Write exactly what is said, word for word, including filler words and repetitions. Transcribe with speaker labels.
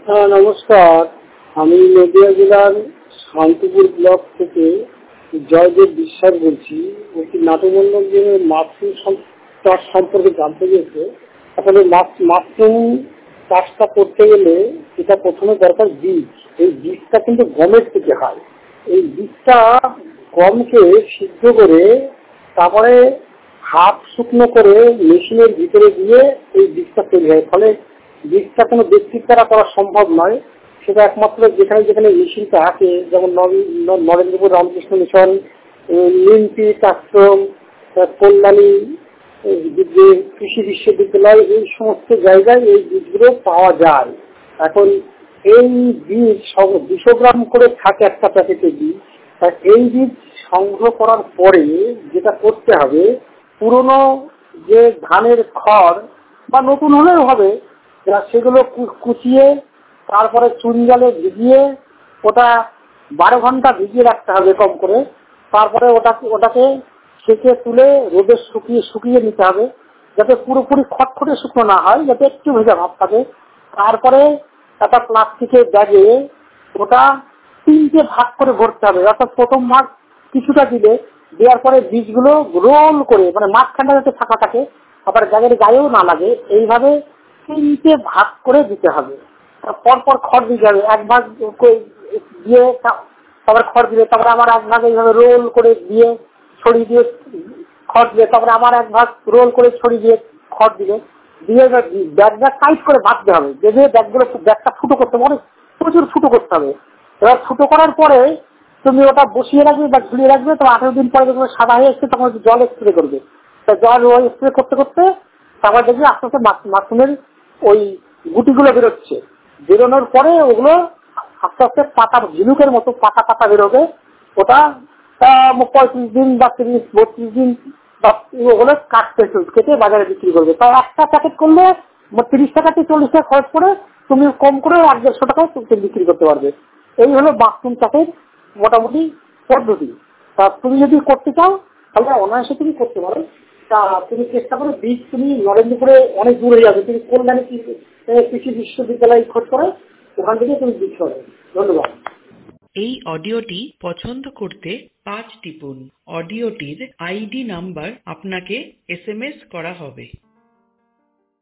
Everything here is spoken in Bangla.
Speaker 1: হ্যাঁ নমস্কার, আমি নদিয়া জেলার শান্তিপুর ব্লক থেকে জয়দেব বিশ্বাস বলছি। একটি নাট্যমন্ডল যে মাশরুম চাষ সম্পর্কে জানতে চেয়েছে। আসলে মাশরুম চাষটা করতে গেলে এটা প্রথমে দরকার বীজ। এই বীজটা কিন্তু গমের থেকে হয়। এই বীজটা গমকে সিদ্ধ করে তারপরে হাফ শুকনো করে মেশিনের ভিতরে দিয়ে এই বীজটা তৈরি হয়। ফলে বীজটা কোনো ব্যক্তির দ্বারা করা সম্ভব নয়, সেটা একমাত্র যেখানে যেখানে মেশিনটা আছে, যেমন নরেন্দ্রপুর রামকৃষ্ণ মিশন, লিমপিট আশ্রম, কল্যাণী কৃষি বিশ্ববিদ্যালয়, এই সমস্ত জায়গায় এই বীজগুলো পাওয়া যায়। এখন এই বীজ সব দুশো গ্রাম করে থাকে একটা প্যাকেটে বীজ। এই বীজ সংগ্রহ করার পরে যেটা করতে হবে, পুরনো যে ধানের খড় বা নতুন হলেও হবে, সেগুলো কুচিয়ে তারপরে চুন জলে ভিজিয়ে ওটা বারো ঘন্টা ভিজিয়ে রাখতে হবে কম করে। তারপরে ওটাকে ওটাকে সেঁকে তুলে রোদে শুকিয়ে শুকিয়ে নিতে হবে, যাতে পুরোপুরি খটখটে শুকনো না হয়, যাতে একটু ভেজা ভাব থাকে। তারপরে একটা প্লাস্টিকের ব্যাগে ওটা তিনটে ভাগ করে ভরতে হবে। অর্থাৎ প্রথম ভাগ কিছুটা দিলে, দেওয়ার পরে বীজগুলো রোল করে, মানে মাঝখানটা যাতে ফাঁকা থাকে, আবার ব্যাগের গায়েও না লাগে, এইভাবে তিনটে ভাগ করে দিতে হবে। পরপর খড় দিতে হবে, এক ভাগ দিয়ে তারপরে খড় দিলে, তারপরে আমার এক ভাগ এইভাবে রোল করে দিয়ে ছড়িয়ে দিয়ে খড় দিলে, তারপরে আমার এক ভাগ রোল করে ছড়িয়ে দিয়ে খড় দিলে, দিয়ে ব্যাগটা টাইট করে বাঁধতে হবে। বেঁধে ব্যাগগুলো ব্যাগটা ফুটো করতে হবে, অনেক প্রচুর ফুটো করতে হবে। এবার ফুটো করার পরে তুমি ওটা বসিয়ে রাখবে বা ঝুলিয়ে রাখবে। তো আঠেরো দিন পরে যখন সাদা হয়ে এসছে তখন জল স্প্রে করবে। তা জল ওই স্প্রে করতে করতে তারপর দেখবে আস্তে আস্তে মাশরুমের ওই গুটিগুলো বেরোচ্ছে। বেরোনোর পরে ওগুলো আস্তে আস্তে পাতা ঝিনুকের মতো পাতা পাতা বেরোবে। ওটা পঁয়ত্রিশ দিন বা তিরিশ বত্রিশ দিন বা ওগুলো কাটতে কেটে বাজারে বিক্রি করবে। তাই একটা প্যাকেট করলে তিরিশ টাকা থেকে চল্লিশ টাকা খরচ করে তুমি কম করে এক দেড়শো টাকায় বিক্রি করতে পারবে। এই হলো মাশরুম চাষের মোটামুটি পদ্ধতি। তা তুমি যদি করতে চাও তাহলে অনায়াসে তুমি করতে পারো। তা তুমি চেষ্টা করো, বীজ তুমি নরেন্দ্রপুরে অনেক দূর হয়ে যাবে, তুমি কল্যাণী কৃষি বিশ্ববিদ্যালয় খোঁজ করে ওখান থেকে তুমি বীজ করো। ধন্যবাদ।
Speaker 2: এই অডিওটি পছন্দ করতে পাঁচ টিপুন। অডিওটির আইডি নাম্বার আপনাকে এস এম এস করা হবে।